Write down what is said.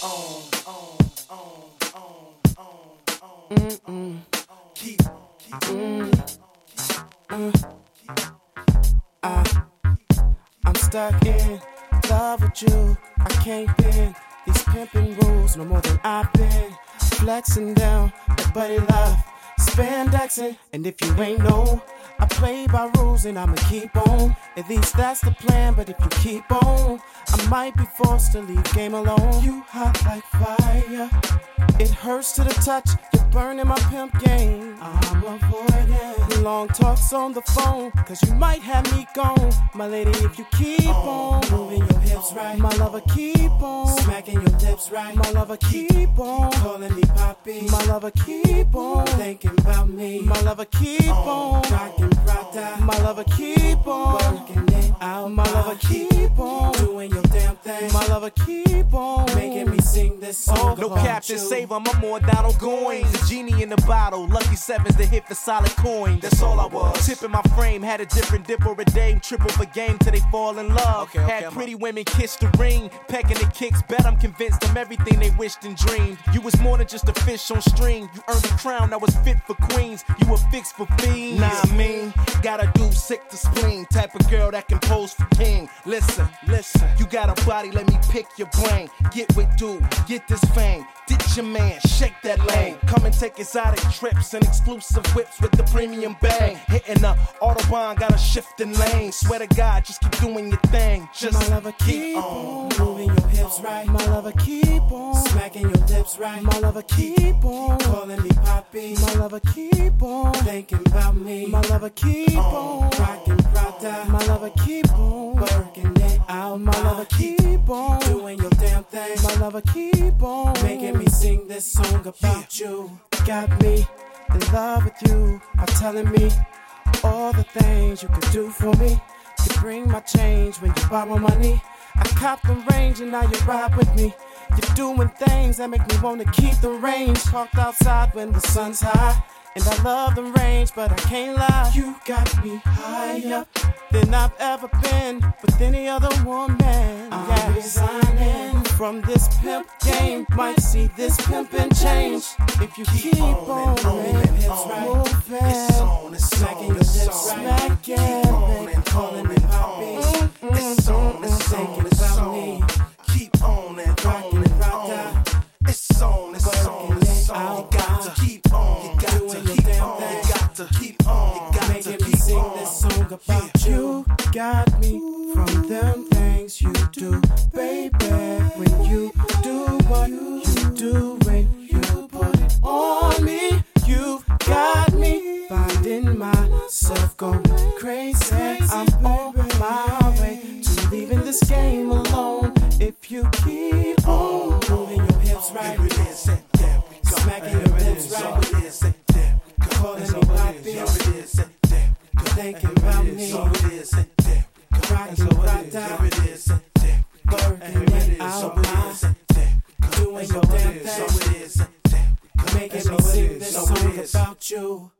I'm stuck in love with you. I can't bend these pimpin' rules no more than I've been flexing down that buddy love, spandexing. And if you ain't know, I play by rules and I'ma keep on. At least that's the plan, but if you keep on, I might be forced to leave game alone. You hot like fire, it hurts to the touch. You're burning my pimp game. I'm avoiding long talks on the phone, cause you might have me gone. My lady, if you keep on moving your hips right, my lover, keep on smacking your lips right, my lover, keep on calling me poppy, my lover, keep on thinking about me, my lover, keep on rocking Prada, my lover, keep on working it out, my lover, keep on doing your damn thing, my lover, keep on making me sing this song. No Captain Save 'em, I'm more Donald Goines. The genie in the bottle, lucky sevens to hit for solid coin. That's all I was. Tipping my frame, had a different dip or a dame. Triple for game till they fall in love. Had pretty women kiss the ring, pecking the kicks. Bet I'm convinced them everything they wished and dreamed. You was more than just a fish on string. You earned a crown that was fit for queens. You were fixed for fiends. Nah, I mean, gotta do sick to spleen. Type of girl that can pose for king. Listen, you got a body, let me pick your brain. Get with dude, get this fame. Ditch your man, shake that lane. Come and take exotic trips and exclusive whips with the premium bang. Hitting the Autobahn, got a shifting lane. Swear to God, just keep doing your thing. Just my lover, keep on moving your hips right. My lover, keep on smacking your lips right. My lover, keep on calling me poppy. My lover, keep on thinking about me. My lover, keep on rocking Prada. My lover, keep on working it out. My lover, keep on doing your damn thing. My lover, keep on making me sing this song about you. Got me in love with you. Are telling me all the things you could do for me. You bring my change when you borrow money. I cop the range and now you ride with me. You're doing things that make me wanna keep the range. Parked outside when the sun's high, and I love the range, but I can't lie. You got me higher than I've ever been with any other woman. I'm resigning from this pimp game. Might see this pimpin' change if you keep on moving hips right. Moving, smacking your lips right. Keep on and calling me poppy. it's on, Thinking about me. Keep on and rocking it on. It's on, you got to keep on. You got to keep on. You got to keep on. You got to keep sing on. this song about you. Got me from them things you do, baby. When you do what you do, when you put it on me, you got me finding myself going crazy. I'm on my way to leaving this game alone. If you keep on moving your hips right, smacking your lips right, calling me poppy, thinking about me, rocking right down, working it out, doing your damn thing, making me sing this song about you.